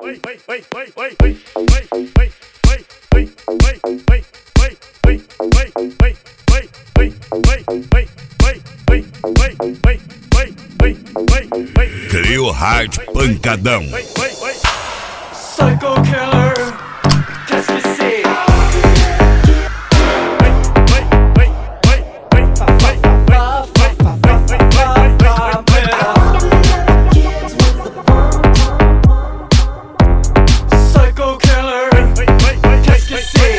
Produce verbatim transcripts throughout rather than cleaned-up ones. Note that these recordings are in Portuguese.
Trio Hard Pancadão. Psycho Killer, qu'est-ce que c'est? Psycho Killer, qu'est-ce que c'est?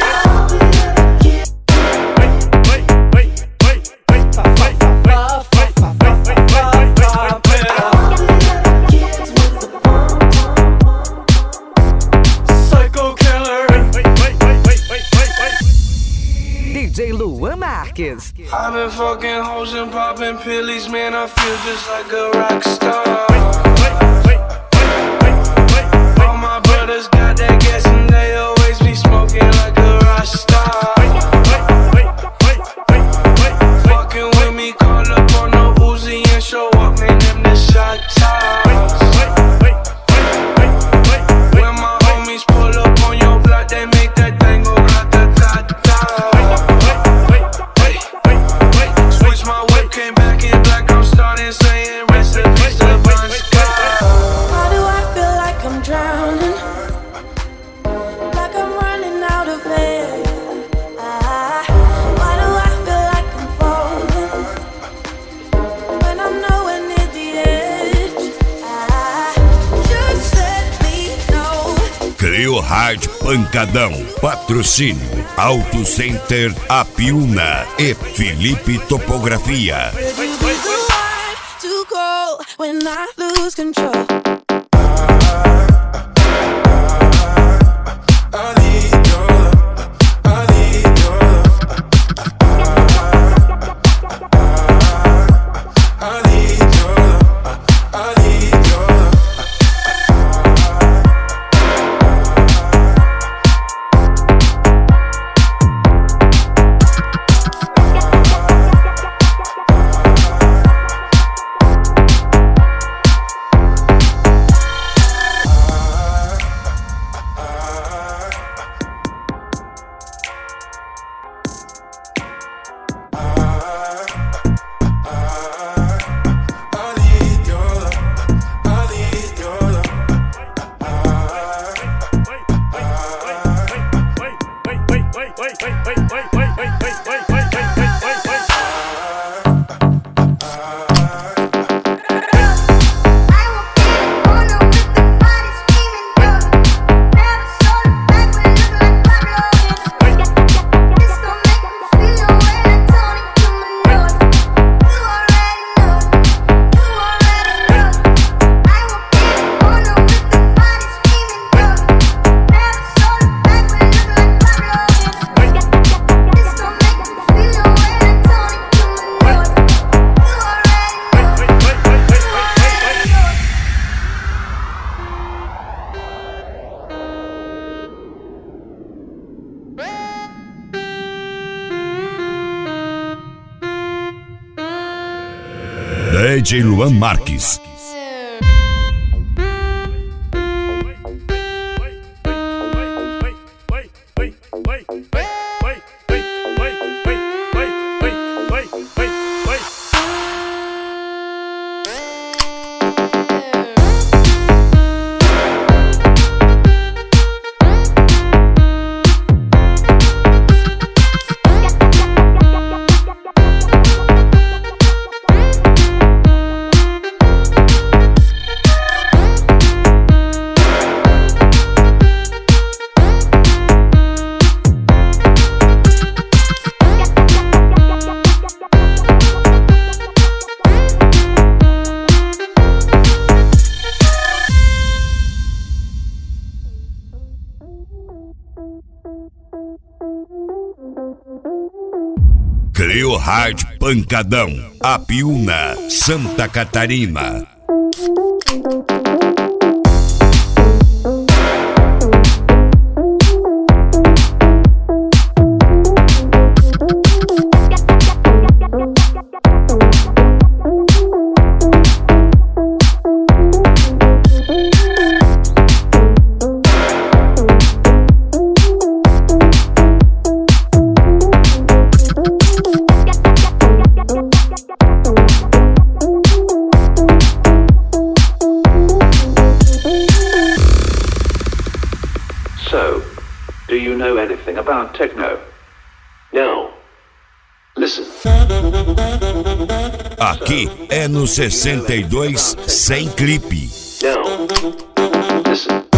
D J Luan Marques. I've been fucking hoes and popping pillies, man, I feel just like a rock star. All my brothers got that gas and they always be smoking like a rock star. Fucking with me, call up on the Uzi and show up, man, them the shot tops. When my homies pull up on your block, they make that thing go grata-ta-ta. Switch my whip, came back in black, I'm starting saying rest in peace to Bon Scott. Why do I feel like I'm drowning? Like I'm running out of air. Ah, why do I feel like I'm falling when I'm nowhere near the edge? Ah, just let me know. Trio Hard Pancadão. Patrocínio Auto Center Apiúna e Felipe Topografia. Will you be the one to go when I lose control? D J Luan Marques. Trio Hard Pancadão, Apiúna, Santa Catarina. So, do you know anything about techno? No. Listen. Aqui é no sessenta e dois sem clipe. No. Listen.